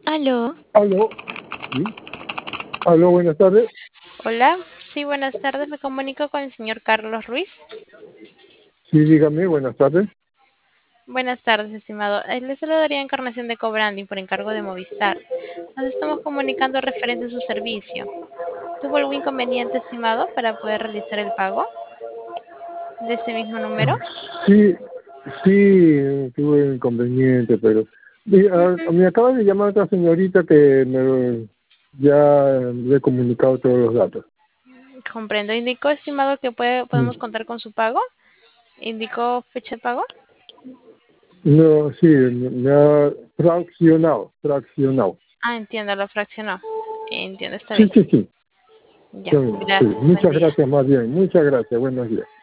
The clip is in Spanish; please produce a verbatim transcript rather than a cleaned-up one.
Aló. Aló, ¿sí? Aló, buenas tardes. Hola. Sí, buenas tardes. Me comunico con el señor Carlos Ruiz. Sí, dígame, buenas tardes. Buenas tardes, estimado. Eh, Le saludaría Encarnación de Cobranding por encargo de Movistar. Nos estamos comunicando referente a su servicio. ¿Tuvo algún inconveniente, estimado, para poder realizar el pago de ese mismo número? Sí, sí, tuve inconveniente, pero di- ah, Ujú. me acaba de llamar otra señorita que me, ya le he comunicado todos los datos. Comprendo. ¿Indicó, estimado, que puede, Mm. podemos contar con su pago? ¿Indicó fecha de pago? No, sí, me ha fraccionado, fraccionado. Ah, entiendo, lo fraccionó. Entiendo, está Sí, bien. sí, sí. Ya, Sí, sí. gracias. Buen Muchas día. gracias más bien, muchas gracias, buenos días.